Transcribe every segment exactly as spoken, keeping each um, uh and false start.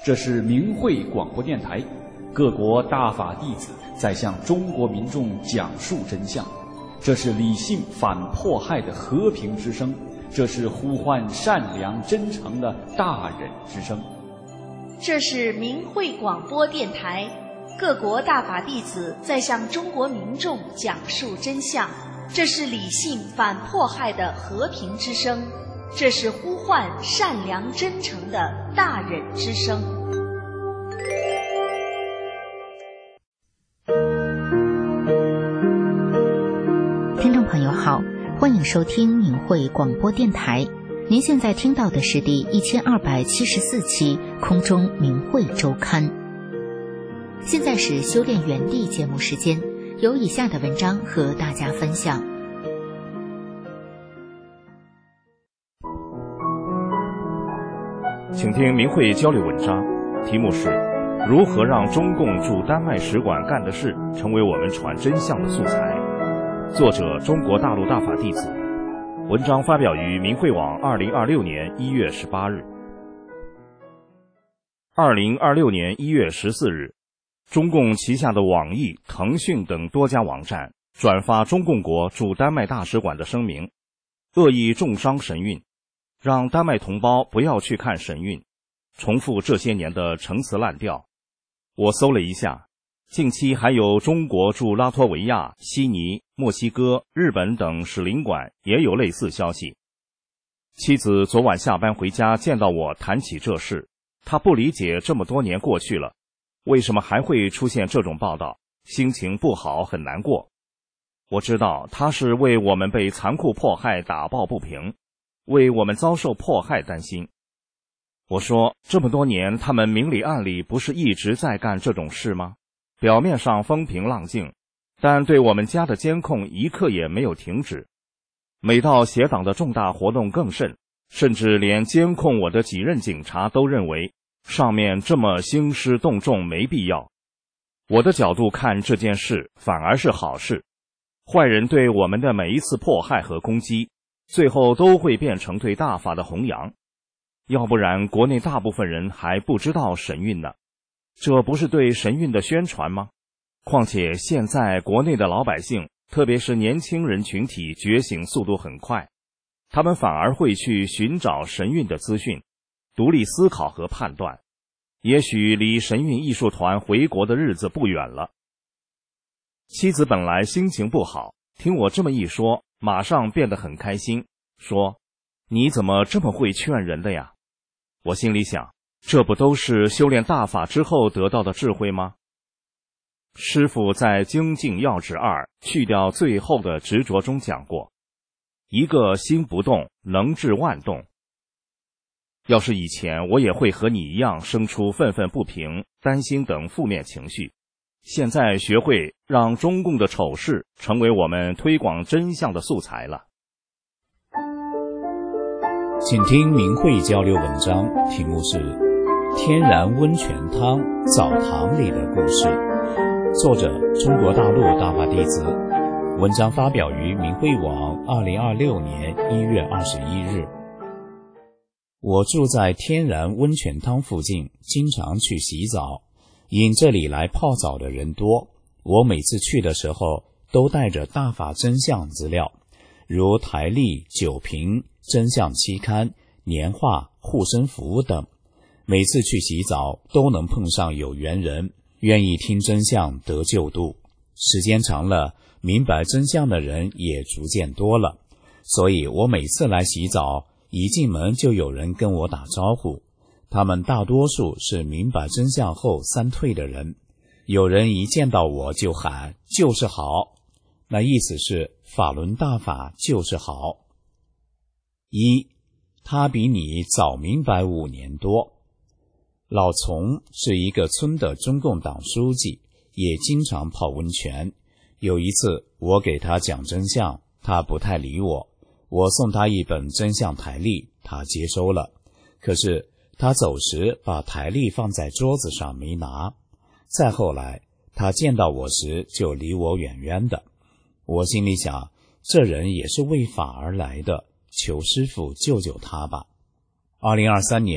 这是明慧广播电台，各国大法弟子在向中国民众讲述真相。这是理性反迫害的和平之声，这是呼唤善良真诚的大忍之声。 这是明慧广播电台，各国大法弟子在向中国民众讲述真相。这是理性反迫害的和平之声，这是呼唤善良真诚的大忍之声。 听众朋友好，欢迎收听明慧广播电台。您现在听到的是第一千二百七十四期空中明慧周刊。现在是修炼原地节目时间，有以下的文章和大家分享。 请听明慧交流文章，题目是如何让中共驻丹麦使馆干的事成为我们传真相的素材。作者中国大陆大法弟子。文章发表于明慧网二零二六年一月十八日。二零二六年一月十四日，中共旗下的网易、腾讯等多家网站转发中共国驻丹麦大使馆的声明，恶意重伤神韵，让丹麦同胞不要去看神韵，重复这些年的陈词滥调。我搜了一下，近期还有中国驻拉脱维亚、悉尼、墨西哥、日本等使领馆也有类似消息。妻子昨晚下班回家见到我谈起这事，她不理解这么多年过去了，为什么还会出现这种报道，心情不好，很难过。我知道她是为我们被残酷迫害打抱不平，为我们遭受迫害担心。我说，这么多年他们明里暗里不是一直在干这种事吗？表面上风平浪静，但对我们家的监控一刻也没有停止。每到协党的重大活动更甚，甚至连监控我的几任警察都认为上面这么兴师动众没必要。我的角度看这件事反而是好事，坏人对我们的每一次迫害和攻击，最后都会变成对大法的弘扬。要不然国内大部分人还不知道神韵呢，这不是对神韵的宣传吗？况且现在国内的老百姓，特别是年轻人群体觉醒速度很快，他们反而会去寻找神韵的资讯，独立思考和判断。也许离神韵艺术团回国的日子不远了。妻子本来心情不好，听我这么一说，马上变得很开心，说：“你怎么这么会劝人的呀？”我心里想，这不都是修炼大法之后得到的智慧吗？师父在《精进要旨二去掉最后的执着中讲过，一个心不动，能治万动。要是以前我也会和你一样生出愤愤不平、担心等负面情绪，现在学会让中共的丑事成为我们推广真相的素材了。 请听明慧交流文章，题目是天然温泉汤澡堂里的故事，作者中国大陆大法弟子。文章发表于明慧网二零二六年一月二十一日。我住在天然温泉汤附近，经常去洗澡，因这里来泡澡的人多，我每次去的时候都带着大法真相资料，如台历、酒瓶、真相期刊、年画、护身符等。每次去洗澡都能碰上有缘人，愿意听真相得救度。时间长了，明白真相的人也逐渐多了，所以我每次来洗澡，一进门就有人跟我打招呼。他们大多数是明白真相后三退的人，有人一见到我就喊就是好，那意思是法轮大法就是好。一，他比你早明白五年多。老丛是一个村的中共党书记，也经常泡温泉。有一次我给他讲真相，他不太理我，我送他一本真相台历，他接收了，可是他走时把台历放在桌子上没拿。再后来他见到我时就离我远远的，我心里想，这人也是为法而来的，求师父救救他吧。二零二三年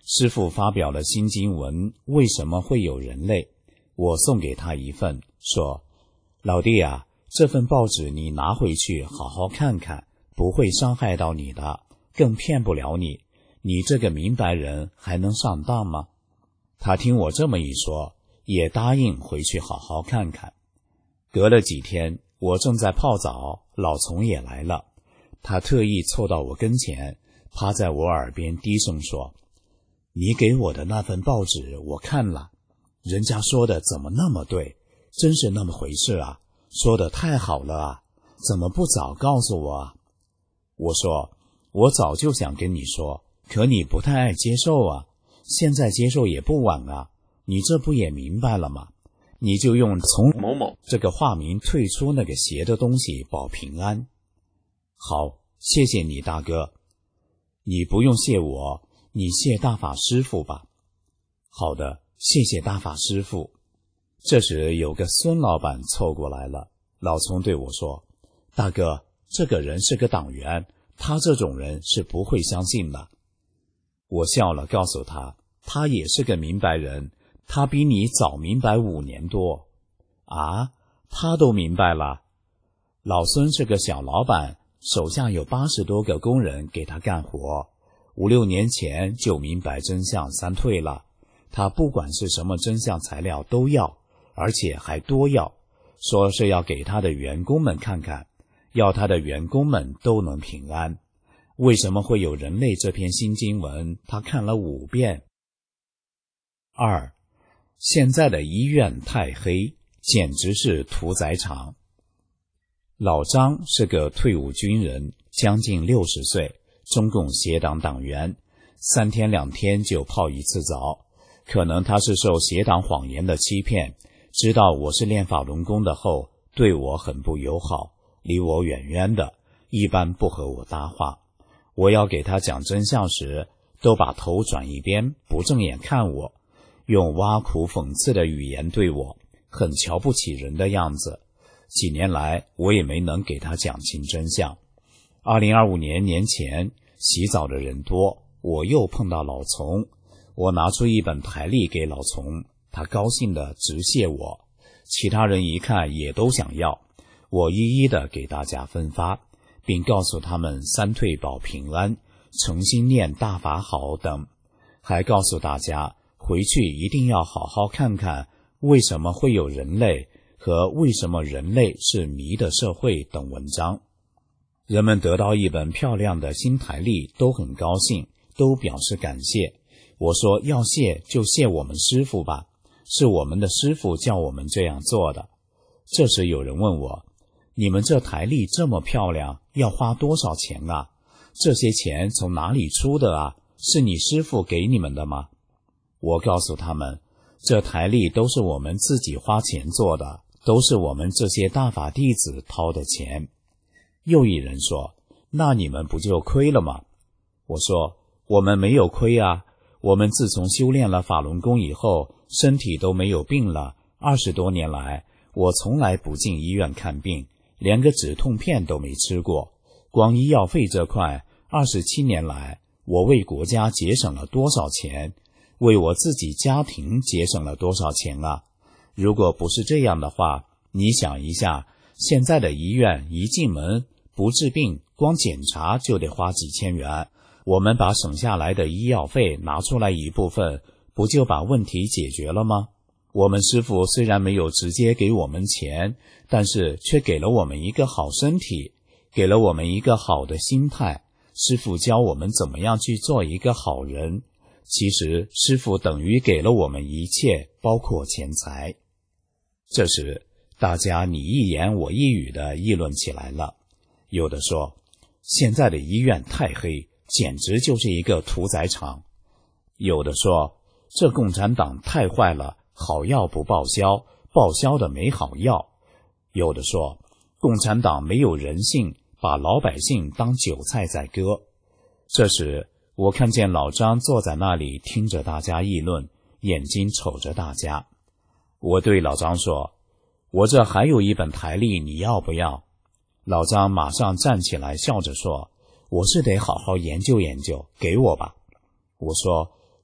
师父发表了新经文，为什么会有人类？我送给他一份，说，老弟啊，这份报纸你拿回去好好看看，不会伤害到你的，更骗不了你，你这个明白人还能上当吗？他听我这么一说，也答应回去好好看看。隔了几天，我正在泡澡，老丛也来了，他特意凑到我跟前，趴在我耳边低声说，你给我的那份报纸我看了，人家说的怎么那么对，真是那么回事啊，说的太好了啊，怎么不早告诉我啊？我说，我早就想跟你说，可你不太爱接受啊，现在接受也不晚啊，你这不也明白了吗？你就用从某某这个化名退出那个邪的东西保平安。好，谢谢你大哥。你不用谢我，你谢大法师父吧。好的，谢谢大法师父。这时有个孙老板凑过来了，老丛对我说，大哥，这个人是个党员，他这种人是不会相信的。我笑了，告诉他，他也是个明白人，他比你早明白五年多。啊，他都明白了。老孙是个小老板，手下有八十多个工人给他干活，五六年前就明白真相三退了。他不管是什么真相材料都要，而且还多要，说是要给他的员工们看看，要他的员工们都能平安。为什么会有人类这篇新经文，他看了五遍。二，现在的医院太黑，简直是屠宰场。老张是个退伍军人，将近六十岁，中共协党党员，三天两天就泡一次澡。可能他是受协党谎言的欺骗，知道我是练法轮功的后，对我很不友好，离我远远的，一般不和我搭话。我要给他讲真相时，都把头转一边，不正眼看我，用挖苦讽刺的语言对我，很瞧不起人的样子。几年来我也没能给他讲清真相。二零二五年年前，洗澡的人多，我又碰到老丛，我拿出一本台历给老丛，他高兴地直谢我，其他人一看也都想要，我一一的给大家分发，并告诉他们三退保平安，诚心念大法好等，还告诉大家回去一定要好好看看为什么会有人类和为什么人类是迷的社会等文章。人们得到一本漂亮的新台历都很高兴，都表示感谢。我说要谢就谢我们师父吧，是我们的师父叫我们这样做的。这时有人问我，你们这台历这么漂亮，要花多少钱啊？这些钱从哪里出的啊？是你师父给你们的吗？我告诉他们，这台历都是我们自己花钱做的，都是我们这些大法弟子掏的钱。又一人说，那你们不就亏了吗？我说，我们没有亏啊，我们自从修炼了法轮功以后，身体都没有病了，二十多年来，我从来不进医院看病，连个止痛片都没吃过。光医药费这块，二十七年来，我为国家节省了多少钱？为我自己家庭节省了多少钱啊？如果不是这样的话，你想一下，现在的医院一进门不治病，光检查就得花几千元，我们把省下来的医药费拿出来一部分，不就把问题解决了吗？我们师父虽然没有直接给我们钱，但是却给了我们一个好身体，给了我们一个好的心态。师父教我们怎么样去做一个好人，其实师父等于给了我们一切，包括钱财。这时大家你一言我一语的议论起来了，有的说，现在的医院太黑，简直就是一个屠宰场。有的说，这共产党太坏了，好药不报销，报销的没好药。有的说，共产党没有人性，把老百姓当韭菜在割。这时我看见老张坐在那里听着大家议论，眼睛瞅着大家。我对老张说，我这还有一本台历，你要不要？老张马上站起来笑着说，我是得好好研究研究，给我吧。我说，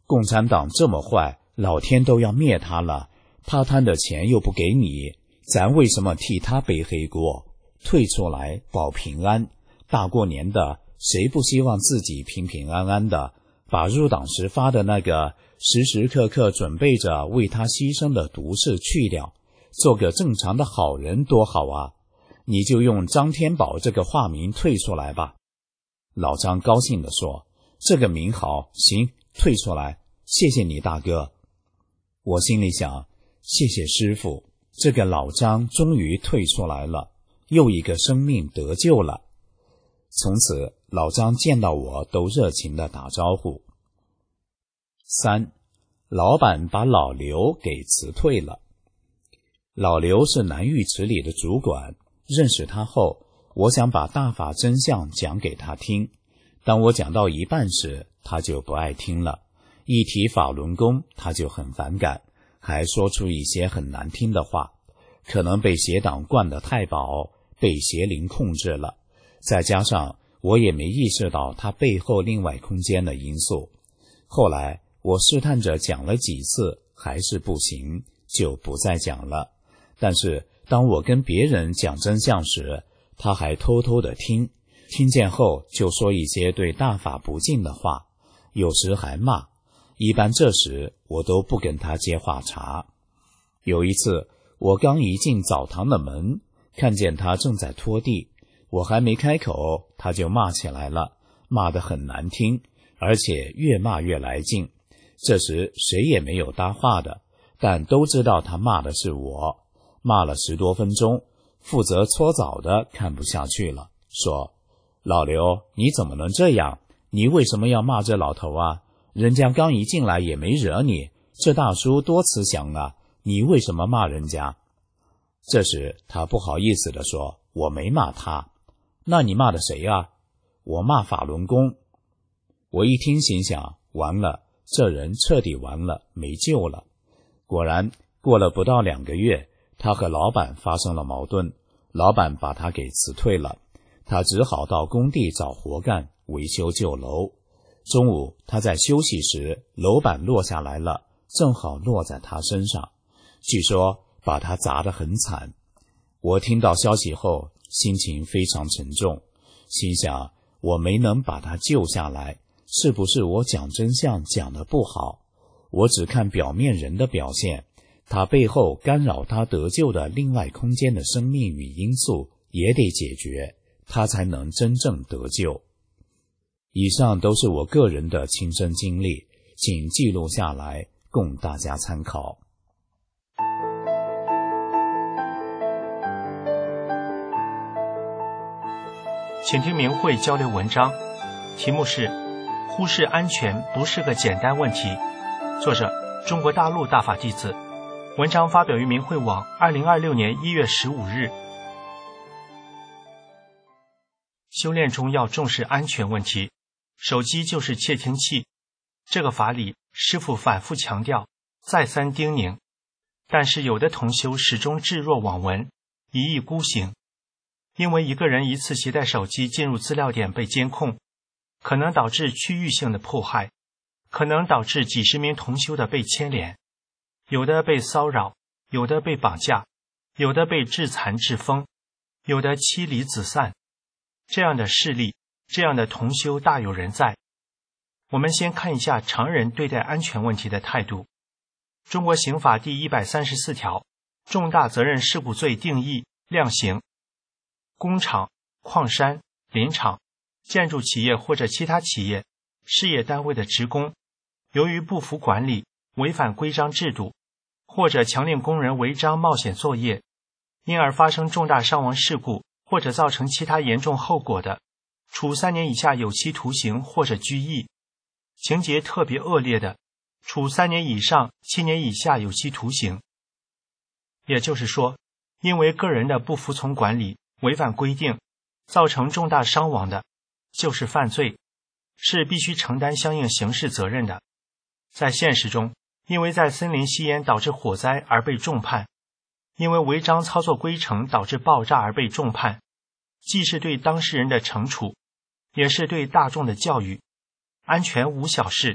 共产党这么坏，老天都要灭他了，他贪的钱又不给你，咱为什么替他背黑锅？退出来保平安，大过年的，谁不希望自己平平安安的，把入党时发的那个时时刻刻准备着为他牺牲的毒誓去掉，做个正常的好人多好啊！你就用张天宝这个化名退出来吧。老张高兴地说，这个名好，行，退出来，谢谢你大哥。我心里想，谢谢师父，这个老张终于退出来了，又一个生命得救了。从此老张见到我都热情地打招呼。三，老板把老刘给辞退了。老刘是南浴池里的主管，认识他后，我想把大法真相讲给他听。当我讲到一半时，他就不爱听了，一提法轮功他就很反感，还说出一些很难听的话，可能被邪党灌得太饱，被邪灵控制了，再加上我也没意识到他背后另外空间的因素。后来我试探着讲了几次，还是不行，就不再讲了。但是当我跟别人讲真相时，他还偷偷的听，听见后就说一些对大法不敬的话，有时还骂。一般这时我都不跟他接话茬。有一次我刚一进澡堂的门，看见他正在拖地，我还没开口，他就骂起来了，骂得很难听，而且越骂越来劲。这时谁也没有搭话的，但都知道他骂的是我。骂了十多分钟，负责搓澡的看不下去了，说，老刘，你怎么能这样？你为什么要骂这老头啊？人家刚一进来也没惹你，这大叔多慈祥啊，你为什么骂人家？这时他不好意思地说，我没骂他。那你骂的谁啊？我骂法轮功。我一听心想，完了，这人彻底完了，没救了。果然过了不到两个月，他和老板发生了矛盾，老板把他给辞退了，他只好到工地找活干，维修旧楼。中午他在休息时，楼板落下来了，正好落在他身上，据说把他砸得很惨。我听到消息后，心情非常沉重，心想我没能把他救下来，是不是我讲真相讲得不好？我只看表面人的表现，他背后干扰他得救的另外空间的生命与因素也得解决，他才能真正得救。以上都是我个人的亲身经历，请记录下来供大家参考。 请听明慧交流文章，题目是忽视安全不是个简单问题，作者中国大陆大法弟子，文章发表于明慧网二零二六年一月十五日。修炼中要重视安全问题，手机就是窃听器，这个法理师父反复强调，再三叮咛，但是有的同修始终置若罔闻，一意孤行。因为一个人一次携带手机进入资料点被监控，可能导致区域性的迫害，可能导致几十名同修的被牵连，有的被骚扰，有的被绑架，有的被致残致疯，有的妻离子散。这样的事例，这样的同修大有人在。我们先看一下常人对待安全问题的态度。中国刑法第一百三十四条，重大责任事故罪定义量刑。工厂、矿山、林场、建筑企业或者其他企业、事业单位的职工，由于不服管理、违反规章制度，或者强令工人违章冒险作业，因而发生重大伤亡事故或者造成其他严重后果的，处三年以下有期徒刑或者拘役；情节特别恶劣的，处三年以上七年以下有期徒刑。也就是说，因为个人的不服从管理、违反规定，造成重大伤亡的，就是犯罪，是必须承担相应刑事责任的。在现实中，因为在森林吸烟导致火灾而被重判，因为违章操作规程导致爆炸而被重判，既是对当事人的惩处，也是对大众的教育。安全无小事，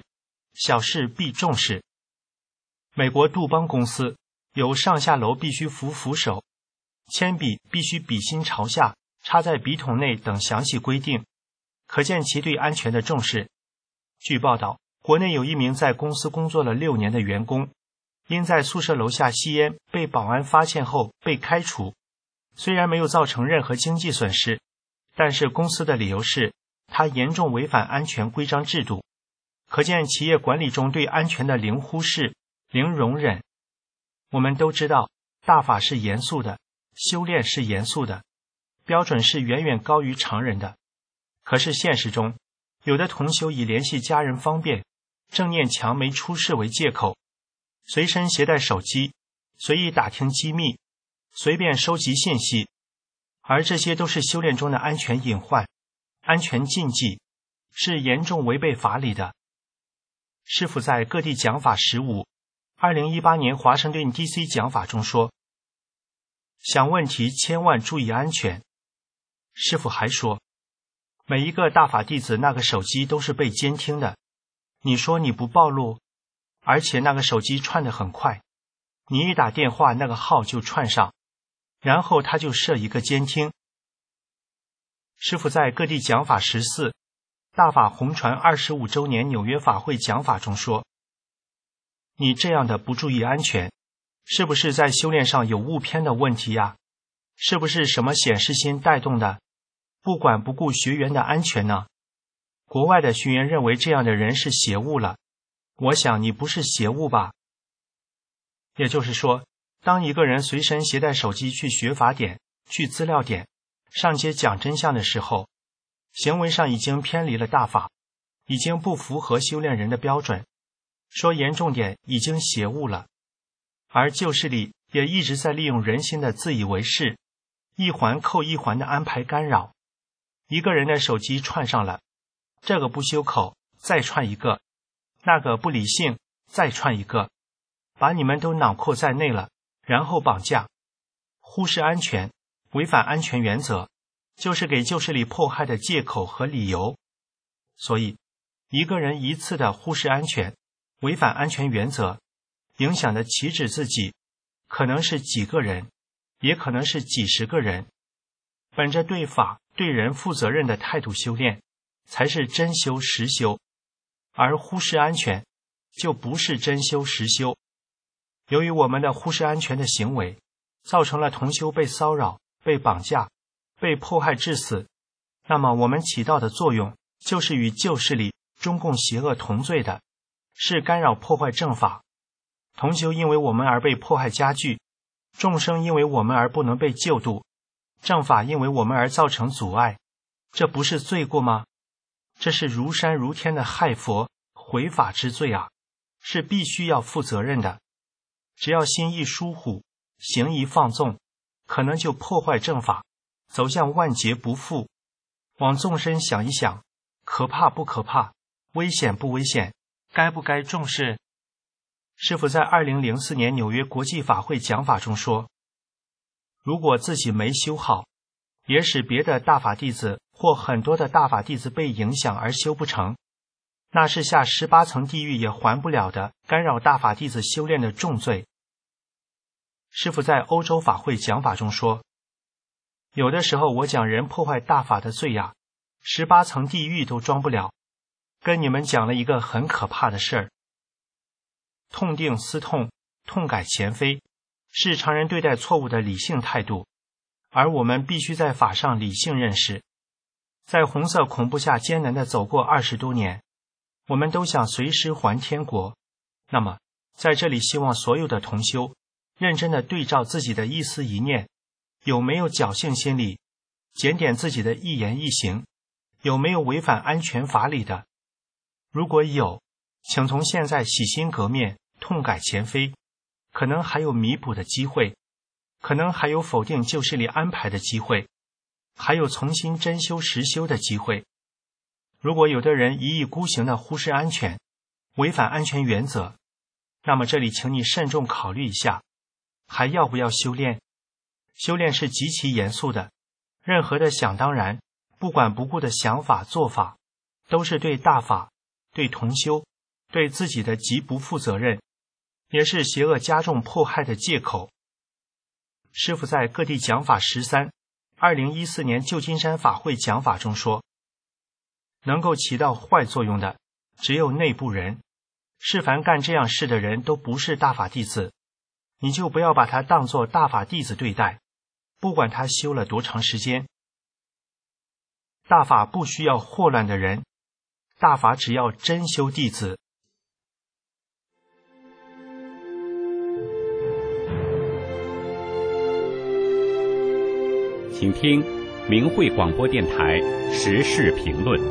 小事必重视。美国杜邦公司有上下楼必须扶扶手，铅笔必须笔芯朝下，插在笔筒内等详细规定，可见其对安全的重视。据报道，国内有一名在公司工作了六年的员工，因在宿舍楼下吸烟被保安发现后被开除，虽然没有造成任何经济损失，但是公司的理由是他严重违反安全规章制度，可见企业管理中对安全的零忽视、零容忍。我们都知道，大法是严肃的，修炼是严肃的，标准是远远高于常人的。可是现实中，有的同修以联系家人方便、正念强没出事为借口，随身携带手机，随意打听机密，随便收集信息，而这些都是修炼中的安全隐患、安全禁忌，是严重违背法理的。师父在各地讲法十五二零一八年华盛顿 D C 讲法中说，想问题千万注意安全。师父还说，每一个大法弟子那个手机都是被监听的，你说你不暴露，而且那个手机串得很快，你一打电话那个号就串上，然后他就设一个监听。师父在各地讲法十四大法红传二十五周年纽约法会讲法中说，你这样的不注意安全，是不是在修炼上有误偏的问题呀？是不是什么显示心带动的，不管不顾学员的安全呢？国外的学员认为这样的人是邪物了，我想你不是邪物吧？也就是说，当一个人随身携带手机去学法点、去资料点、上街讲真相的时候，行为上已经偏离了大法，已经不符合修炼人的标准，说严重点已经邪物了。而旧势力也一直在利用人心的自以为是，一环扣一环的安排干扰。一个人的手机串上了，这个不修口，再串一个，那个不理性，再串一个，把你们都囊括在内了，然后绑架，忽视安全，违反安全原则，就是给旧势力迫害的借口和理由。所以，一个人一次的忽视安全，违反安全原则，影响的岂止自己，可能是几个人，也可能是几十个人。本着对法对人负责任的态度修炼，才是真修实修，而忽视安全就不是真修实修。由于我们的忽视安全的行为，造成了同修被骚扰、被绑架、被迫害致死，那么我们起到的作用就是与旧势力中共邪恶同罪的，是干扰破坏正法。同修因为我们而被迫害加剧，众生因为我们而不能被救度，正法因为我们而造成阻碍，这不是罪过吗？这是如山如天的害佛毁法之罪啊，是必须要负责任的。只要心一疏忽，行一放纵，可能就破坏正法，走向万劫不复。往纵深想一想，可怕不可怕，危险不危险，该不该重视？师父在二零零四年纽约国际法会讲法中说，如果自己没修好，也使别的大法弟子或很多的大法弟子被影响而修不成，那是下十八层地狱也还不了的干扰大法弟子修炼的重罪。师父在欧洲法会讲法中说，有的时候我讲人破坏大法的罪呀，十八层地狱都装不了。跟你们讲了一个很可怕的事儿，痛定思痛，痛改前非，是常人对待错误的理性态度，而我们必须在法上理性认识。在红色恐怖下艰难地走过二十多年，我们都想随时还天国。那么，在这里希望所有的同修认真地对照自己的一思一念，有没有侥幸心理，检点自己的一言一行，有没有违反安全法理的。如果有，请从现在洗心革面，痛改前非，可能还有弥补的机会，可能还有否定旧势力安排的机会，还有重新真修实修的机会。如果有的人一意孤行地忽视安全，违反安全原则，那么这里请你慎重考虑一下，还要不要修炼？修炼是极其严肃的，任何的想当然、不管不顾的想法做法，都是对大法、对同修、 对自己的极不负责任，也是邪恶加重迫害的借口。师父在各地讲法十三二零一四年旧金山法会讲法中说，能够起到坏作用的只有内部人，是凡干这样事的人都不是大法弟子，你就不要把他当作大法弟子对待，不管他修了多长时间。大法不需要祸乱的人，大法只要真修弟子。 请听明慧广播电台时事评论。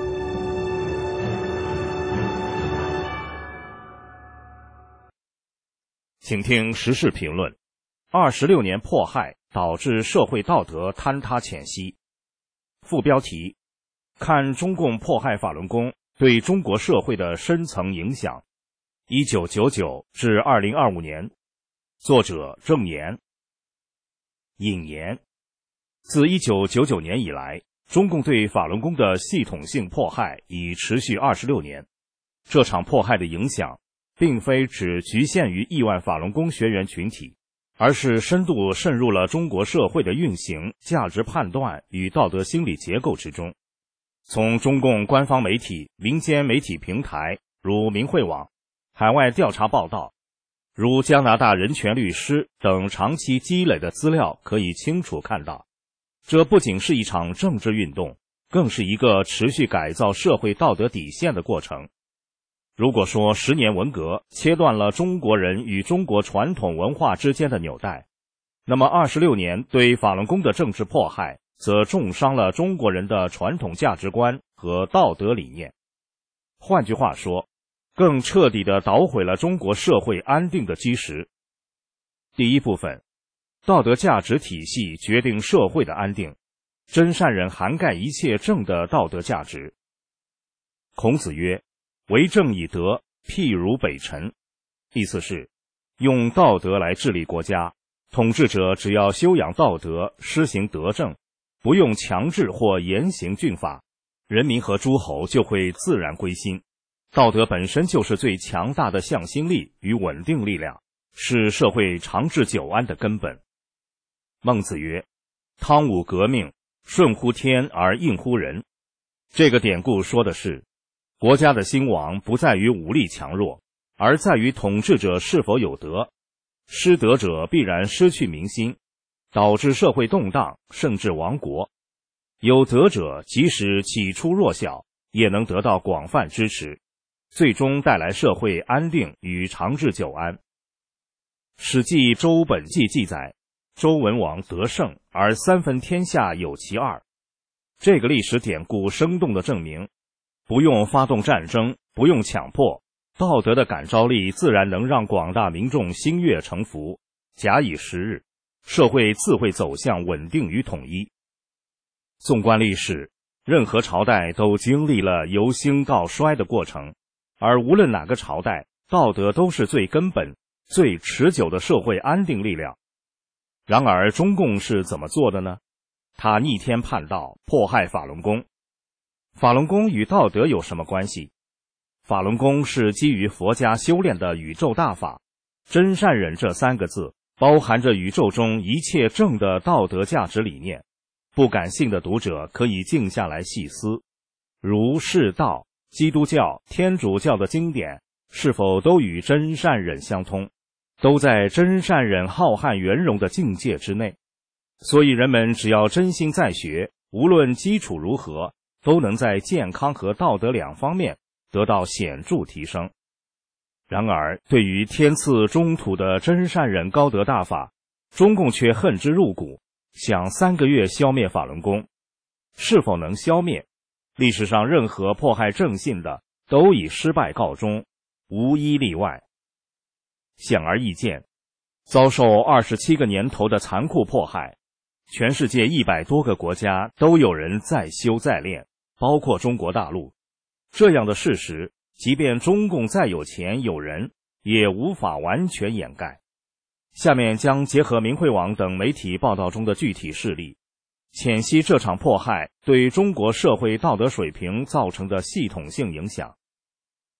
请听时事评论：二十六年迫害导致社会道德坍塌浅息。副标题：看中共迫害法轮功对中国社会的深层影响。一九九九至二零二五年。作者郑言。引言：自一九九九年以来，中共对法轮功的系统性迫害已持续二十六年。这场迫害的影响并非只局限于亿万法轮功学员群体，而是深度渗入了中国社会的运行、价值判断与道德心理结构之中。从中共官方媒体、民间媒体平台如明慧网、海外调查报道，如加拿大人权律师等长期积累的资料可以清楚看到，这不仅是一场政治运动，更是一个持续改造社会道德底线的过程。如果说十年文革切断了中国人与中国传统文化之间的纽带，那么二十六年对法轮功的政治迫害则重伤了中国人的传统价值观和道德理念。换句话说，更彻底地捣毁了中国社会安定的基石。第一部分，道德价值体系决定社会的安定，真善忍涵盖一切正的道德价值。孔子曰：为政以德，譬如北辰。意思是，用道德来治理国家，统治者只要修养道德，施行德政，不用强制或严刑峻法，人民和诸侯就会自然归心。道德本身就是最强大的向心力与稳定力量，是社会长治久安的根本。孟子曰：汤武革命，顺乎天而应乎人。这个典故说的是，国家的兴亡不在于武力强弱，而在于统治者是否有德。失德者必然失去民心，导致社会动荡，甚至亡国。有德者即使起初弱小，也能得到广泛支持，最终带来社会安定与长治久安。史记周本纪记载，周文王得胜，而三分天下有其二。这个历史典故生动地证明，不用发动战争，不用强迫，道德的感召力自然能让广大民众心悦诚服，假以时日，社会自会走向稳定与统一。纵观历史，任何朝代都经历了由兴到衰的过程，而无论哪个朝代，道德都是最根本、最持久的社会安定力量。然而中共是怎么做的呢？他逆天叛道，迫害法轮功。法轮功与道德有什么关系？法轮功是基于佛家修炼的宇宙大法，真善忍这三个字包含着宇宙中一切正的道德价值理念。不感性的读者可以静下来细思，儒释道、基督教、天主教的经典是否都与真善忍相通，都在真善忍浩瀚圆融的境界之内。所以人们只要真心在学，无论基础如何，都能在健康和道德两方面得到显著提升。然而对于天赐中土的真善忍高德大法，中共却恨之入骨，想三个月消灭法轮功。是否能消灭？历史上任何迫害正信的都以失败告终，无一例外。显而易见，遭受二十七个年头的残酷迫害，全世界一百多个国家都有人在修在练，包括中国大陆。这样的事实，即便中共再有钱有人，也无法完全掩盖。下面将结合明慧网等媒体报道中的具体事例，浅析这场迫害对中国社会道德水平造成的系统性影响。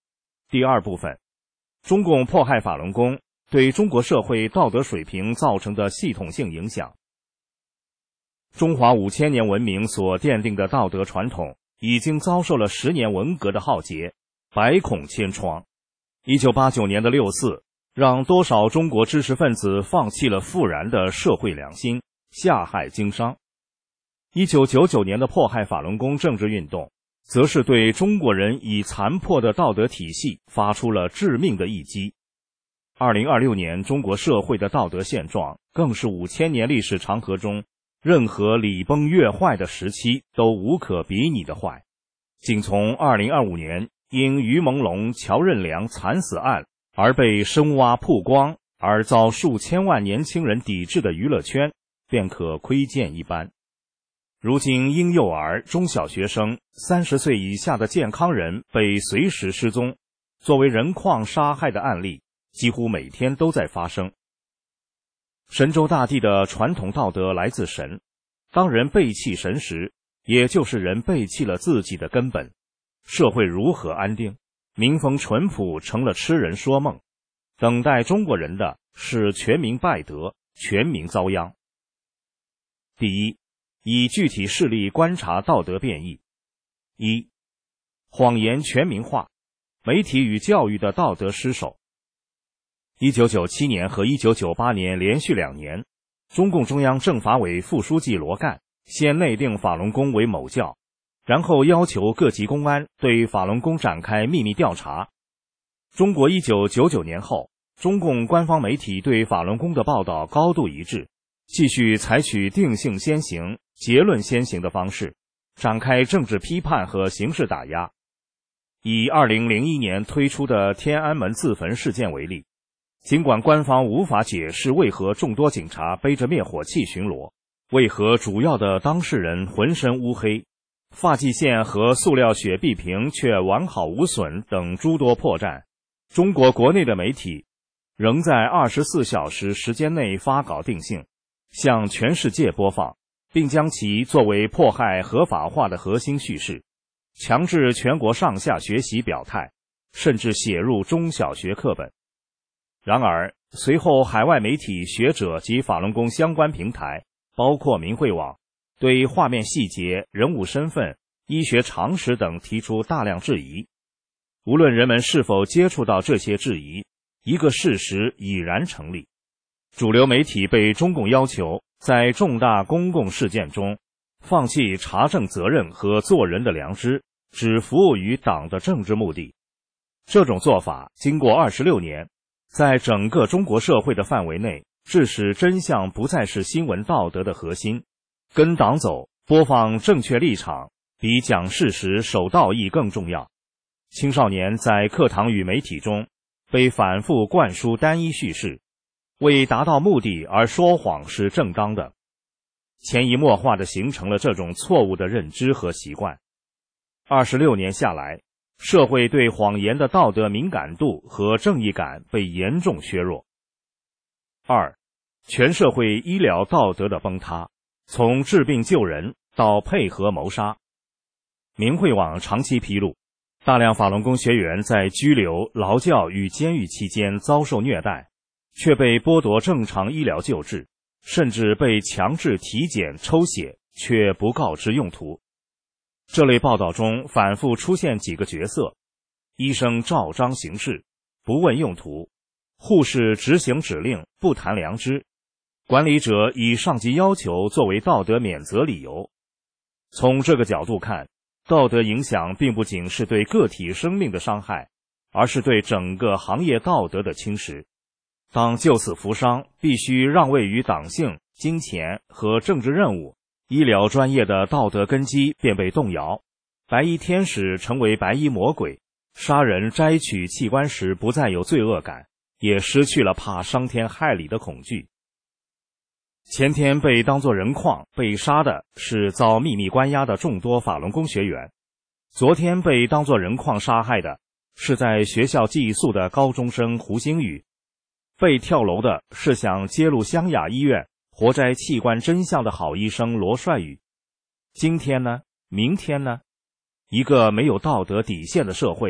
第二部分，中共迫害法轮功对中国社会道德水平造成的系统性影响。中华五千年文明所奠定的道德传统，已经遭受了十年文革的浩劫，百孔千疮。一九八九年的六四，让多少中国知识分子放弃了复燃的社会良心，下害经商。一九九九年的迫害法轮功政治运动，则是对中国人已残破的道德体系发出了致命的一击。二零二六年中国社会的道德现状，更是五千年历史长河中任何礼崩乐坏的时期都无可比拟的坏。仅从二零二五年因于朦胧、乔任梁惨死案而被深挖曝光，而遭数千万年轻人抵制的娱乐圈，便可窥见一斑。如今婴幼儿、中小学生、三十岁以下的健康人被随时失踪，作为人矿杀害的案例，几乎每天都在发生。神州大地的传统道德来自神，当人背弃神时，也就是人背弃了自己的根本，社会如何安定？民风淳朴成了痴人说梦，等待中国人的是全民败德，全民遭殃。第一，以具体事例观察道德变异。一、谎言全民化，媒体与教育的道德失守。一九九七年和一九九八年连续两年，中共中央政法委副书记罗干先内定法轮功为某教，然后要求各级公安对法轮功展开秘密调查。中国一九九九年后，中共官方媒体对法轮功的报道高度一致，继续采取定性先行、结论先行的方式，展开政治批判和刑事打压。以二零零一年推出的天安门自焚事件为例，尽管官方无法解释为何众多警察背着灭火器巡逻，为何主要的当事人浑身乌黑，发际线和塑料雪碧瓶却完好无损等诸多破绽，中国国内的媒体仍在二十四小时时间内发稿定性，向全世界播放，并将其作为迫害合法化的核心叙事，强制全国上下学习表态，甚至写入中小学课本。然而，随后海外媒体、学者及法轮功相关平台，包括明慧网，对画面细节、人物身份、医学常识等提出大量质疑。无论人们是否接触到这些质疑，一个事实已然成立：主流媒体被中共要求在重大公共事件中放弃查证责任和做人的良知，只服务于党的政治目的。这种做法经过二十六年，在整个中国社会的范围内，致使真相不再是新闻道德的核心。跟党走，播放正确立场，比讲事实守道义更重要。青少年在课堂与媒体中被反复灌输单一叙事，为达到目的而说谎是正当的，潜移默化地形成了这种错误的认知和习惯。二十六年下来，社会对谎言的道德敏感度和正义感被严重削弱。二、全社会医疗道德的崩塌，从治病救人到配合谋杀。明慧网长期披露，大量法轮功学员在拘留、劳教与监狱期间遭受虐待，却被剥夺正常医疗救治，甚至被强制体检抽血，却不告知用途。这类报道中反复出现几个角色：医生照章行事，不问用途；护士执行指令，不谈良知；管理者以上级要求作为道德免责理由。从这个角度看，道德影响并不仅是对个体生命的伤害，而是对整个行业道德的侵蚀。当救死扶伤必须让位于党性、金钱和政治任务，医疗专业的道德根基便被动摇，白衣天使成为白衣魔鬼，杀人摘取器官时不再有罪恶感，也失去了怕伤天害理的恐惧。前天被当作人矿被杀的是遭秘密关押的众多法轮功学员，昨天被当作人矿杀害的是在学校寄宿的高中生胡星宇，被跳楼的是想揭露湘雅医院活摘器官真相的好医生罗帅宇。今天呢？明天呢？一个没有道德底线的社会，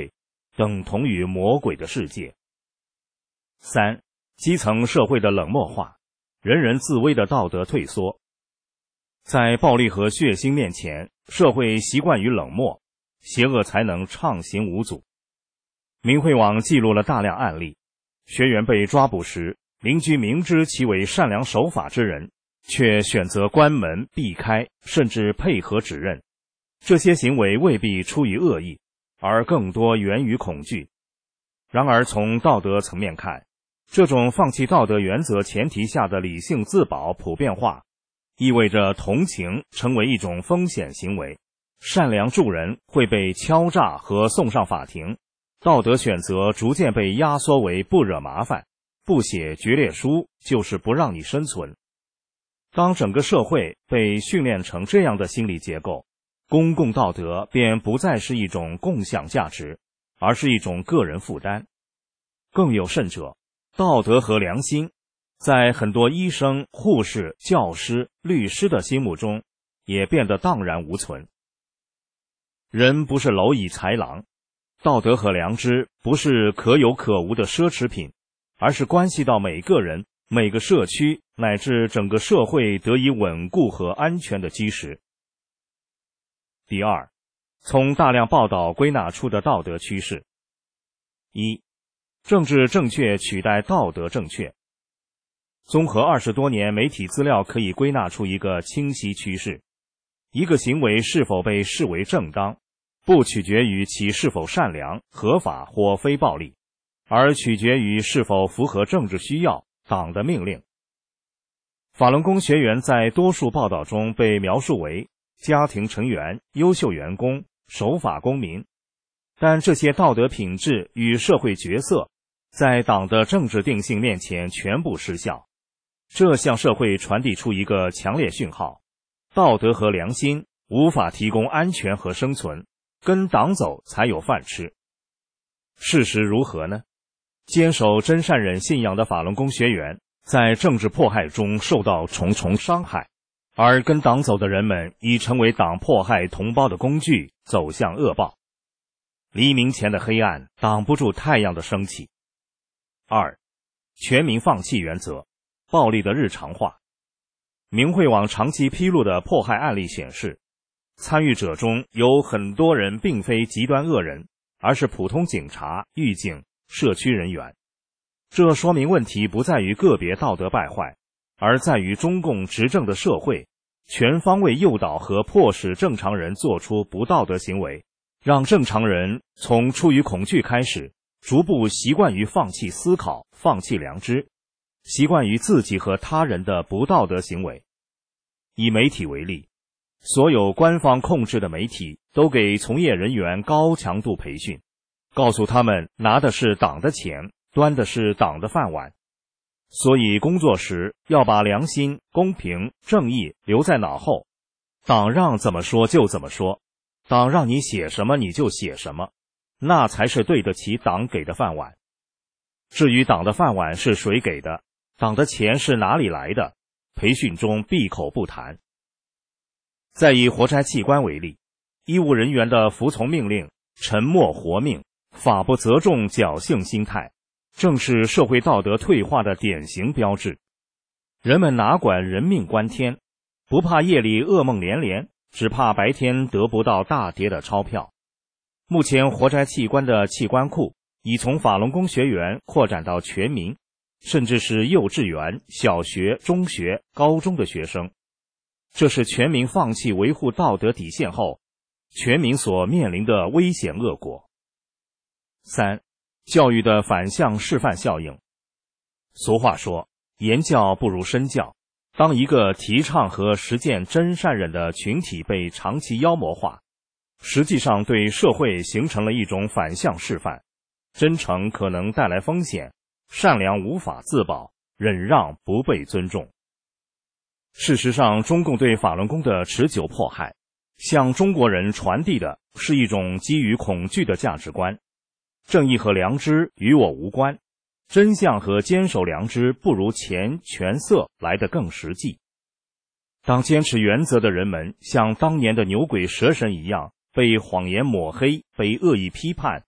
等同于魔鬼的世界。三、基层社会的冷漠化，人人自危的道德退缩。在暴力和血腥面前，社会习惯于冷漠，邪恶才能畅行无阻。明慧网记录了大量案例，学员被抓捕时，邻居明知其为善良守法之人，却选择关门避开，甚至配合指认。这些行为未必出于恶意，而更多源于恐惧。然而从道德层面看，这种放弃道德原则前提下的理性自保普遍化，意味着同情成为一种风险行为，善良助人会被敲诈和送上法庭，道德选择逐渐被压缩为不惹麻烦，不写决裂书就是不让你生存。当整个社会被训练成这样的心理结构，公共道德便不再是一种共享价值，而是一种个人负担。更有甚者，道德和良心在很多医生、护士、教师、律师的心目中也变得荡然无存。人不是蝼蚁豺狼，道德和良知不是可有可无的奢侈品，而是关系到每个人、每个社区乃至整个社会得以稳固和安全的基石。第二，从大量报道归纳出的道德趋势。一、政治正确取代道德正确。综合二十多年媒体资料，可以归纳出一个清晰趋势：一个行为是否被视为正当，不取决于其是否善良、合法或非暴力，而取决于是否符合政治需要、党的命令。法轮功学员在多数报道中被描述为家庭成员、优秀员工、守法公民，但这些道德品质与社会角色在党的政治定性面前全部失效。这向社会传递出一个强烈讯号：道德和良心无法提供安全和生存，跟党走才有饭吃。事实如何呢？坚守真善忍信仰的法轮功学员在政治迫害中受到重重伤害，而跟党走的人们已成为党迫害同胞的工具，走向恶报。黎明前的黑暗挡不住太阳的升起。二、全民放弃原则，暴力的日常化。明慧网长期披露的迫害案例显示，参与者中有很多人并非极端恶人，而是普通警察、狱警、社区人员。这说明问题不在于个别道德败坏，而在于中共执政的社会全方位诱导和迫使正常人做出不道德行为，让正常人从出于恐惧开始，逐步习惯于放弃思考、放弃良知，习惯于自己和他人的不道德行为。以媒体为例，所有官方控制的媒体都给从业人员高强度培训，告诉他们拿的是党的钱，端的是党的饭碗。所以工作时要把良心、公平、正义留在脑后，党让怎么说就怎么说，党让你写什么你就写什么，那才是对得起党给的饭碗。至于党的饭碗是谁给的，党的钱是哪里来的，培训中闭口不谈。再以活摘器官为例，医务人员的服从命令、沉默活命、法不责众侥幸心态，正是社会道德退化的典型标志。人们哪管人命关天，不怕夜里噩梦连连，只怕白天得不到大叠的钞票。目前活摘器官的器官库已从法轮功学员扩展到全民，甚至是幼稚园、小学、中学、高中的学生。这是全民放弃维护道德底线后，全民所面临的危险恶果。三、教育的反向示范效应。俗话说，言教不如身教。当一个提倡和实践真善忍的群体被长期妖魔化，实际上对社会形成了一种反向示范：真诚可能带来风险，善良无法自保，忍让不被尊重。事实上，中共对法轮功的持久迫害，向中国人传递的是一种基于恐惧的价值观。正义和良知与我无关，真相和坚守良知不如钱、权、色来得更实际。当坚持原则的人们像当年的牛鬼蛇神一样被谎言抹黑、被恶意批判，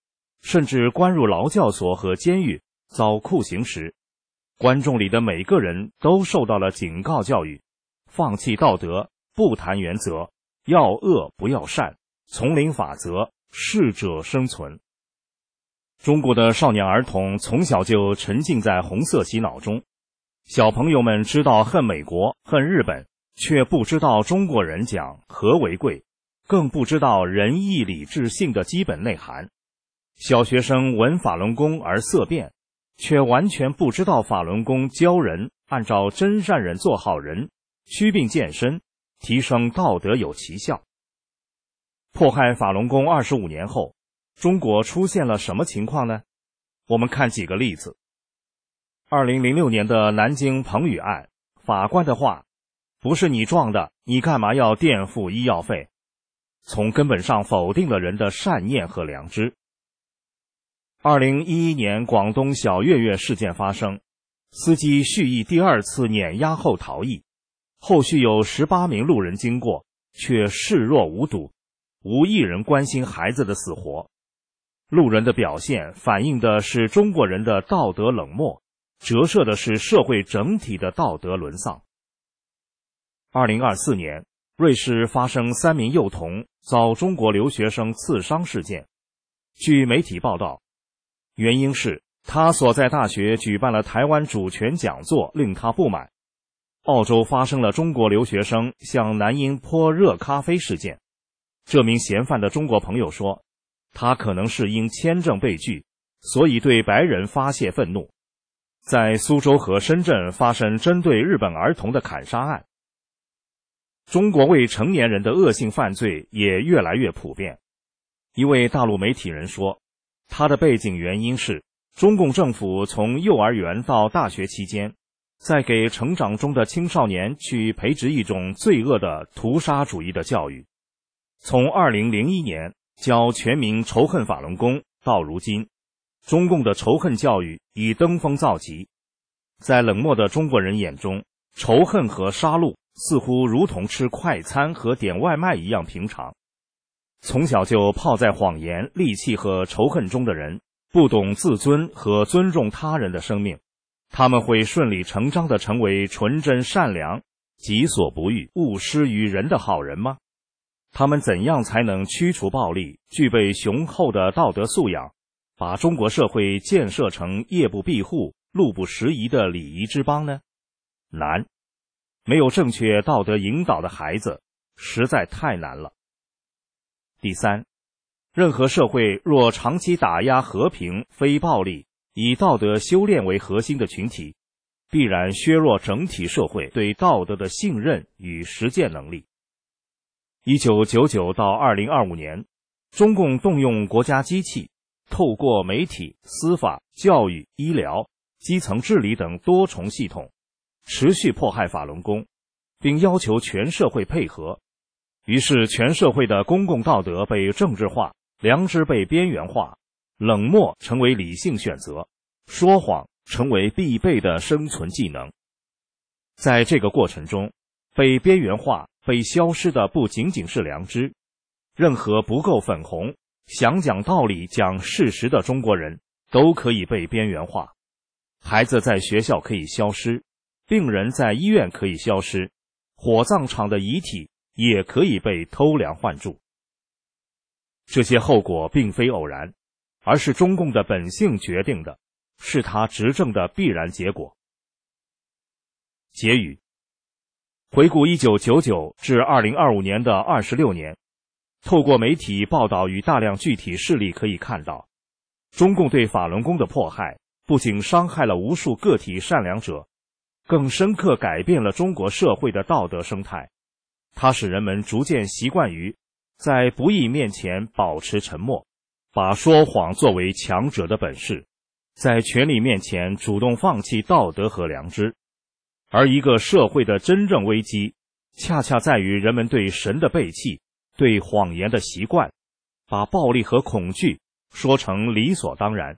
甚至关入劳教所和监狱遭酷刑时，观众里的每个人都受到了警告教育：放弃道德，不谈原则，要恶不要善，丛林法则，适者生存。中国的少年儿童从小就沉浸在红色洗脑中，小朋友们知道恨美国、恨日本，却不知道中国人讲和为贵，更不知道仁义礼智信的基本内涵。小学生闻法轮功而色变，却完全不知道法轮功教人按照真善人做好人，祛病健身，提升道德有奇效。迫害法轮功二十五年后，中国出现了什么情况呢？我们看几个例子。二零零六年的南京彭宇案，法官的话：不是你撞的，你干嘛要垫付医药费？从根本上否定了人的善念和良知。二零一一年广东小岳岳事件发生，司机蓄意第二次碾压后逃逸，后续有十八名路人经过，却视若无睹，无一人关心孩子的死活。路人的表现反映的是中国人的道德冷漠，折射的是社会整体的道德沦丧。二零二四年，瑞士发生三名幼童遭中国留学生刺伤事件。据媒体报道，原因是他所在大学举办了台湾主权讲座，令他不满。澳洲发生了中国留学生向男婴泼热咖啡事件。这名嫌犯的中国朋友说，他可能是因签证被拒，所以对白人发泄愤怒。在苏州和深圳发生针对日本儿童的砍杀案。中国未成年人的恶性犯罪也越来越普遍。一位大陆媒体人说，他的背景原因是中共政府从幼儿园到大学期间，在给成长中的青少年去培植一种罪恶的屠杀主义的教育。从二零零一年教全民仇恨法轮功到如今，中共的仇恨教育已登峰造极。在冷漠的中国人眼中，仇恨和杀戮似乎如同吃快餐和点外卖一样平常。从小就泡在谎言、戾气和仇恨中的人，不懂自尊和尊重他人的生命，他们会顺理成章地成为纯真善良、己所不欲、勿施于人的好人吗？他们怎样才能驱除暴力，具备雄厚的道德素养，把中国社会建设成夜不闭户、路不拾遗的礼仪之邦呢？难。没有正确道德引导的孩子，实在太难了。第三，任何社会若长期打压和平、非暴力，以道德修炼为核心的群体，必然削弱整体社会对道德的信任与实践能力。一九九九到二零二五年，中共动用国家机器，透过媒体、司法、教育、医疗、基层治理等多重系统，持续迫害法轮功，并要求全社会配合。于是全社会的公共道德被政治化，良知被边缘化，冷漠成为理性选择，说谎成为必备的生存技能。在这个过程中，被边缘化、被消失的不仅仅是良知，任何不够粉红、想讲道理、讲事实的中国人都可以被边缘化。孩子在学校可以消失，病人在医院可以消失，火葬场的遗体也可以被偷梁换柱。这些后果并非偶然，而是中共的本性决定的，是他执政的必然结果。结语：回顾一九九九至二零二五年的二十六年，透过媒体报道与大量具体事例可以看到，中共对法轮功的迫害不仅伤害了无数个体善良者，更深刻改变了中国社会的道德生态。它使人们逐渐习惯于在不义面前保持沉默，把说谎作为强者的本事，在权力面前主动放弃道德和良知。而一个社会的真正危机，恰恰在于人们对神的背弃，对谎言的习惯，把暴力和恐惧说成理所当然。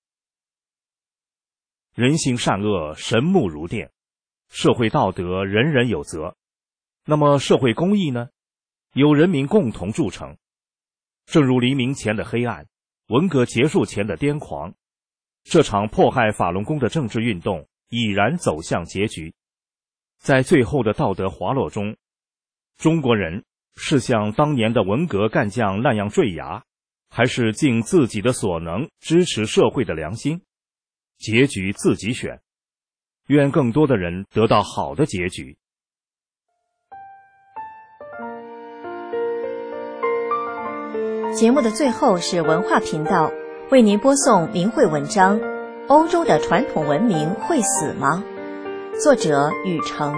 人性善恶，神目如电，社会道德人人有责。那么社会公义呢？由人民共同铸成。正如黎明前的黑暗， 文革结束前的癫狂。这场迫害法轮功的政治运动已然走向结局。在最后的道德滑落中，中国人是像当年的文革干将那样坠崖，还是尽自己的所能支持社会的良心？结局自己选，愿更多的人得到好的结局。 节目的最后是文化频道为您播送名汇文章《欧洲的传统文明会死吗》，作者雨成。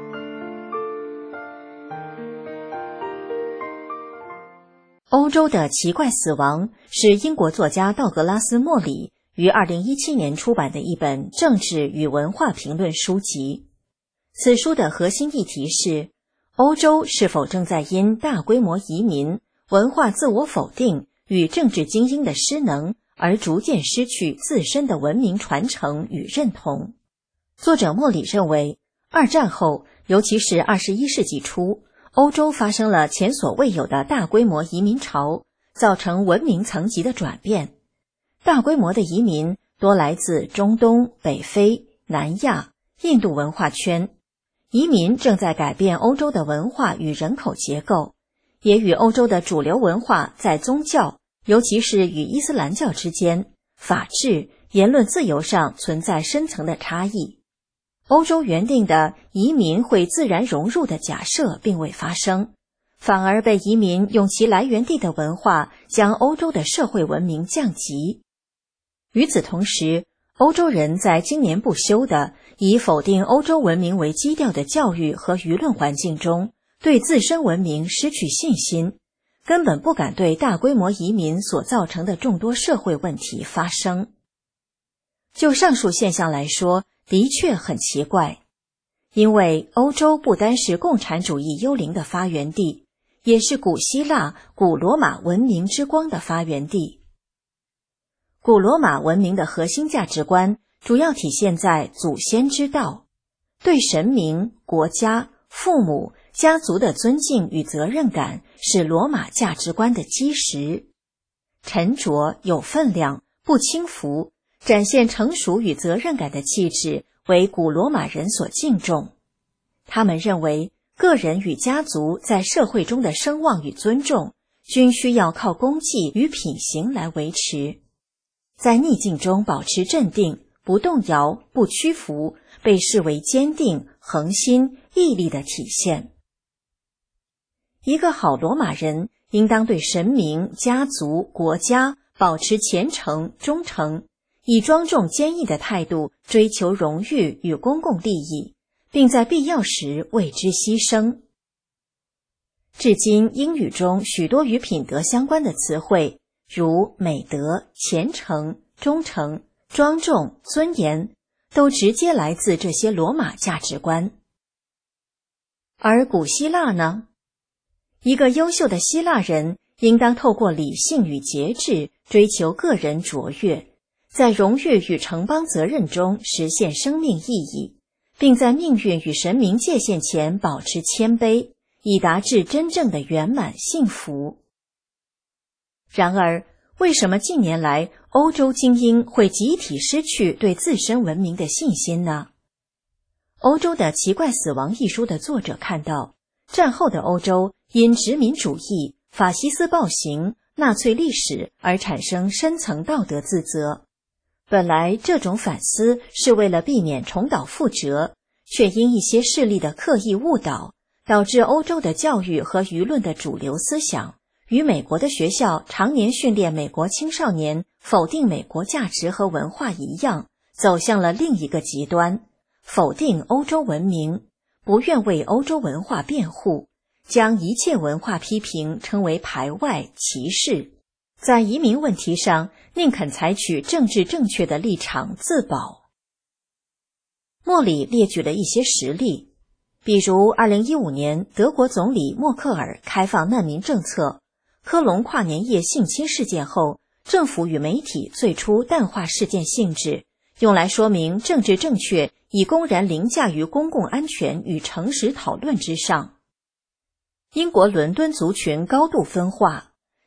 欧洲的奇怪死亡是英国作家道格拉斯·莫里于二零一七年出版的一本政治与文化评论书籍。此书的核心议题是，欧洲是否正在因大规模移民、文化自我否定与政治精英的失能而逐渐失去自身的文明传承与认同。作者莫里认为，二战后，尤其是二十一世纪初，欧洲发生了前所未有的大规模移民潮，造成文明层级的转变。大规模的移民多来自中东、北非、南亚、印度文化圈，移民正在改变欧洲的文化与人口结构，也与欧洲的主流文化在宗教，尤其是与伊斯兰教之间，法治、言论自由上存在深层的差异。欧洲原定的移民会自然融入的假设并未发生，反而被移民用其来源地的文化将欧洲的社会文明降级。与此同时，欧洲人在经年不休的以否定欧洲文明为基调的教育和舆论环境中，对自身文明失去信心，根本不敢对大规模移民所造成的众多社会问题发声。就上述现象来说，的确很奇怪，因为欧洲不单是共产主义幽灵的发源地，也是古希腊、古罗马文明之光的发源地。古罗马文明的核心价值观主要体现在祖先之道，对神明、国家、父母、家族的尊敬与责任感是罗马价值观的基石。沉着、有分量、不轻浮，展现成熟与责任感的气质为古罗马人所敬重。他们认为，个人与家族在社会中的声望与尊重，均需要靠功绩与品行来维持。在逆境中保持镇定、不动摇、不屈服，被视为坚定、恒心、毅力的体现。一个好罗马人应当对神明、家族、国家保持虔诚、忠诚，以庄重坚毅的态度追求荣誉与公共利益，并在必要时为之牺牲。至今英语中许多与品德相关的词汇，如美德、虔诚、忠诚、庄重、尊严，都直接来自这些罗马价值观。而古希腊呢？一个优秀的希腊人应当透过理性与节制追求个人卓越，在荣誉与城邦责任中实现生命意义，并在命运与神明界限前保持谦卑，以达至真正的圆满幸福。然而，为什么近年来欧洲精英会集体失去对自身文明的信心呢？欧洲的奇怪死亡一书的作者看到，战后的欧洲因殖民主义、法西斯暴行、纳粹历史而产生深层道德自责。本来这种反思是为了避免重蹈覆辙，却因一些势力的刻意误导，导致欧洲的教育和舆论的主流思想与美国的学校常年训练美国青少年否定美国价值和文化一样，走向了另一个极端，否定欧洲文明，不愿为欧洲文化辩护，将一切文化批评称为排外、歧视，在移民问题上宁肯采取政治正确的立场自保。莫里列举了一些实例，比如二零一五年德国总理默克尔开放难民政策，科隆跨年夜性侵事件后，政府与媒体最初淡化事件性质，用来说明政治正确已公然凌驾于公共安全与诚实讨论之上。英国伦敦族群高度分化，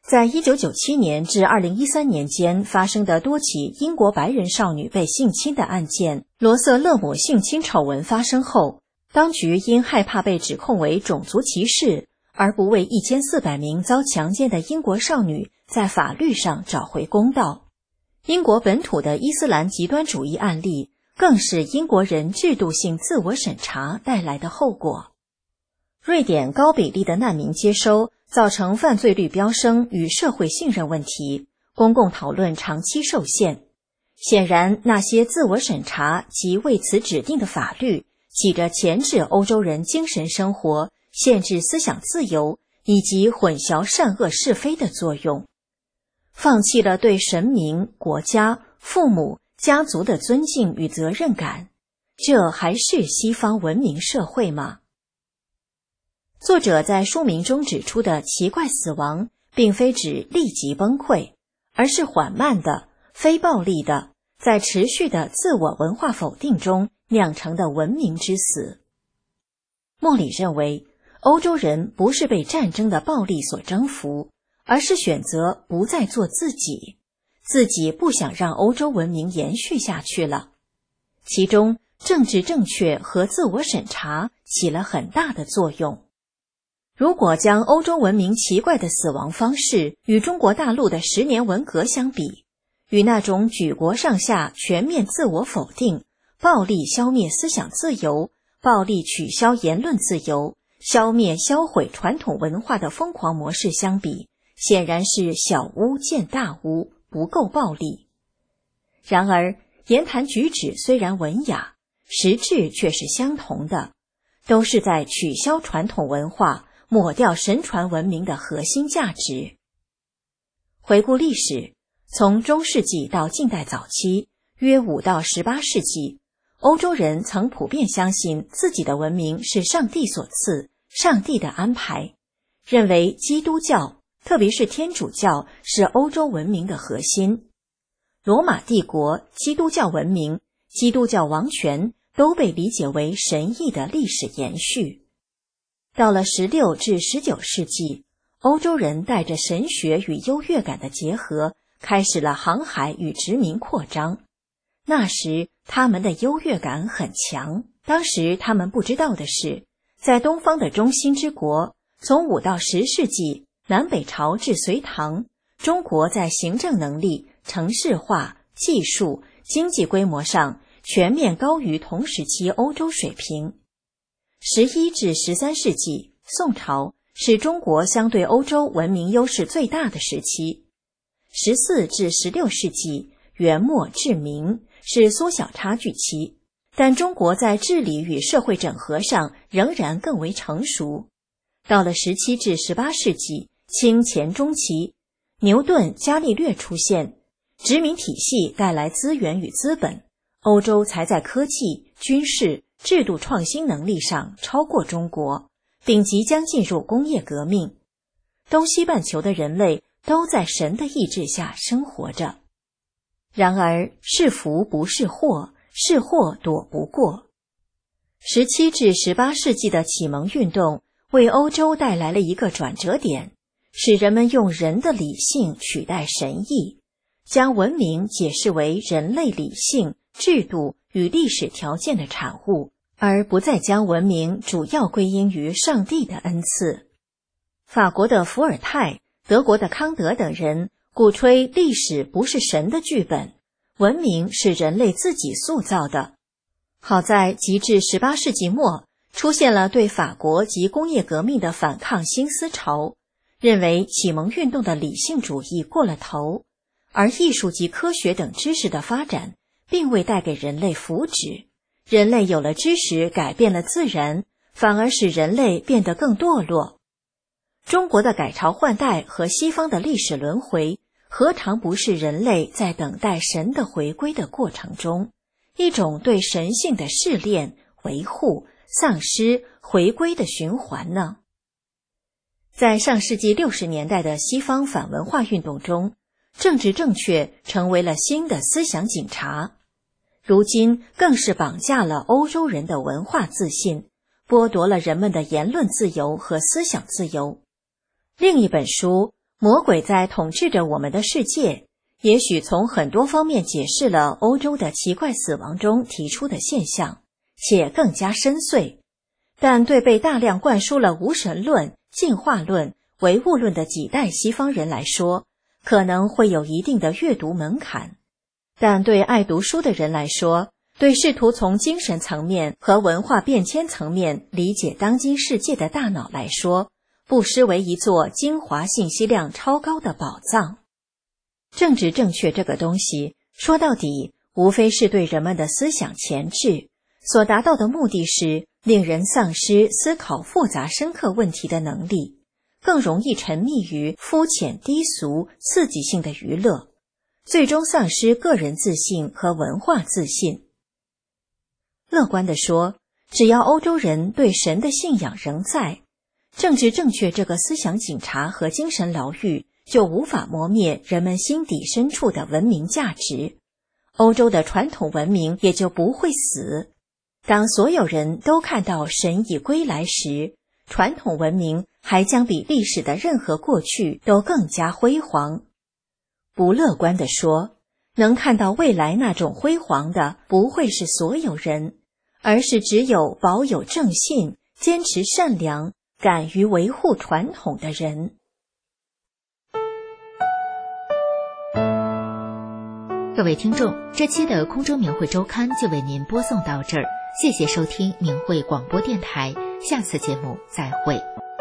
在一九九七年至二零一三年间发生的多起英国白人少女被性侵的案件，罗瑟勒姆性侵丑闻发生后，当局因害怕被指控为种族歧视，而不为一千四百名遭强奸的英国少女在法律上找回公道。英国本土的伊斯兰极端主义案例，更是英国人制度性自我审查带来的后果。瑞典高比例的难民接收，造成犯罪率飙升与社会信任问题，公共讨论长期受限。显然，那些自我审查及为此指定的法律，起着钳制欧洲人精神生活、限制思想自由以及混淆善恶是非的作用。放弃了对神明、国家、父母、家族的尊敬与责任感，这还是西方文明社会吗？作者在书名中指出的奇怪死亡，并非指立即崩溃，而是缓慢的、非暴力的，在持续的自我文化否定中酿成的文明之死。莫里认为，欧洲人不是被战争的暴力所征服，而是选择不再做自己，自己不想让欧洲文明延续下去了。其中，政治正确和自我审查起了很大的作用。如果将欧洲文明奇怪的死亡方式与中国大陆的十年文革相比，与那种举国上下全面自我否定、暴力消灭思想自由、暴力取消言论自由、消灭销毁传统文化的疯狂模式相比，显然是小巫见大巫，不够暴力。然而，言谈举止虽然文雅，实质却是相同的，都是在取消传统文化、抹掉神传文明的核心价值。回顾历史，从中世纪到近代早期，约五到十八世纪，欧洲人曾普遍相信自己的文明是上帝所赐、上帝的安排，认为基督教，特别是天主教，是欧洲文明的核心。罗马帝国、基督教文明、基督教王权都被理解为神意的历史延续。到了十六至十九世纪，欧洲人带着神学与优越感的结合，开始了航海与殖民扩张。那时，他们的优越感很强。当时他们不知道的是，在东方的中心之国，从五到十世纪，南北朝至隋唐，中国在行政能力、城市化、技术、经济规模上全面高于同时期欧洲水平。十一至十三世纪，宋朝是中国相对欧洲文明优势最大的时期。十四至十六世纪，元末至明是缩小差距期，但中国在治理与社会整合上仍然更为成熟。到了十七至十八世纪，清前中期，牛顿、伽利略出现，殖民体系带来资源与资本，欧洲才在科技、军事、制度创新能力上超过中国，并即将进入工业革命。东西半球的人类都在神的意志下生活着。然而，是福不是祸，是祸躲不过。十七至十八世纪的启蒙运动为欧洲带来了一个转折点，使人们用人的理性取代神意，将文明解释为人类理性、制度与历史条件的产物，而不再将文明主要归因于上帝的恩赐。法国的伏尔泰、德国的康德等人鼓吹历史不是神的剧本，文明是人类自己塑造的。好在及至十八世纪末，出现了对法国及工业革命的反抗新思潮，认为启蒙运动的理性主义过了头，而艺术及科学等知识的发展并未带给人类福祉，人类有了知识改变了自然，反而使人类变得更堕落。中国的改朝换代和西方的历史轮回，何尝不是人类在等待神的回归的过程中，一种对神性的试炼、维护、丧失、回归的循环呢？在上世纪六十年代的西方反文化运动中，政治正确成为了新的思想警察，如今更是绑架了欧洲人的文化自信，剥夺了人们的言论自由和思想自由。另一本书《 魔鬼在统治着我们的世界，也许从很多方面解释了欧洲的奇怪死亡中提出的现象，且更加深邃。但对被大量灌输了无神论、进化论、唯物论的几代西方人来说，可能会有一定的阅读门槛。但对爱读书的人来说，对试图从精神层面和文化变迁层面理解当今世界的大脑来说，不失为一座精华信息量超高的宝藏。政治正确这个东西，说到底，无非是对人们的思想钳制，所达到的目的是令人丧失思考复杂深刻问题的能力，更容易沉迷于肤浅低俗、刺激性的娱乐，最终丧失个人自信和文化自信。乐观地说，只要欧洲人对神的信仰仍在，政治正确这个思想警察和精神牢狱就无法磨灭人们心底深处的文明价值，欧洲的传统文明也就不会死。当所有人都看到神已归来时，传统文明还将比历史的任何过去都更加辉煌。不乐观地说，能看到未来那种辉煌的不会是所有人，而是只有保有正信、坚持善良、敢于维护传统的人。 各位听众，这期的空中明慧周刊就为您播送到这儿，谢谢收听明慧广播电台，下次节目再会。